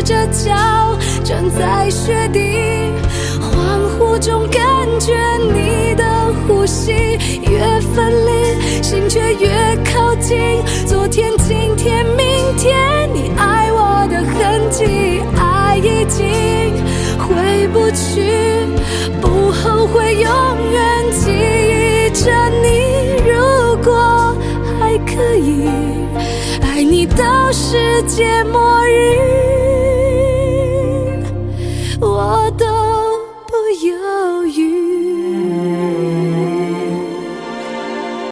着脚站在雪地，恍惚中感觉你的呼吸越分离，心却越靠近。昨天今天明天，你爱我的痕迹，爱已经回不去，不后悔，永远记忆着你。如果还可以爱你到世界末日。